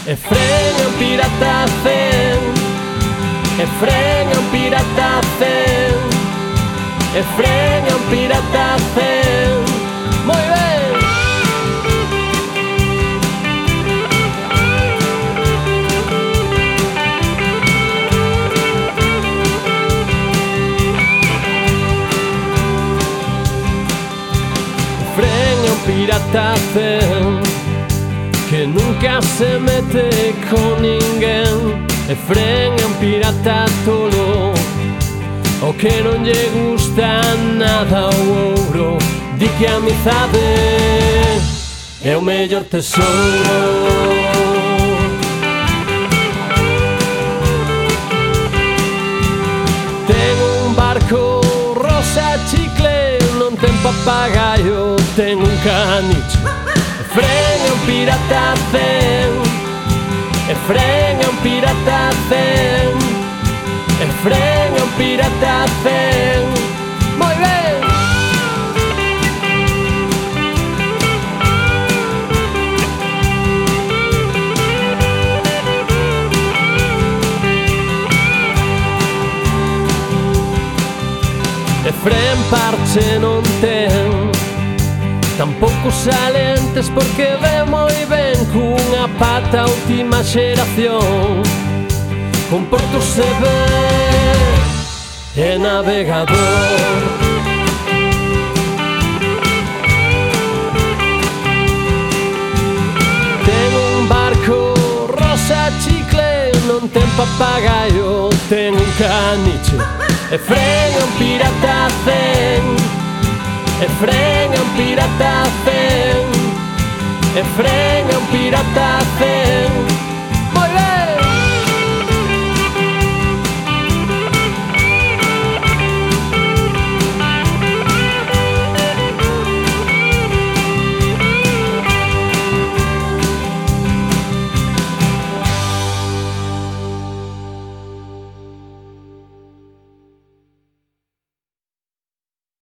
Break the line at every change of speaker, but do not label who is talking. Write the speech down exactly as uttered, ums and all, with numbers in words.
E frena un pirata zen, e frena un pirata zen, e frena un pirata zen. Muy bien. Frena un pirata zen, que nunca se mete con ninguén. E frena un pirata tolo, o que non lle gusta nada o ouro. Di que a amizade é o mellor tesouro. Ten un barco rosa chicle, non ten papagayo, ten un caniche. E frena un pirata zen, e frena un pirata zen, e frena un pirata zen. Muy bien. E fren parche non ten, tampouco salentes, porque ve moi ben cunha pata última xeración. Con porto se ve e navegador. Ten un barco rosa chicle, non ten papagayo, ten un caniche. E frena un pirata zen, e frena un pirata zen, e frena un pirata zen.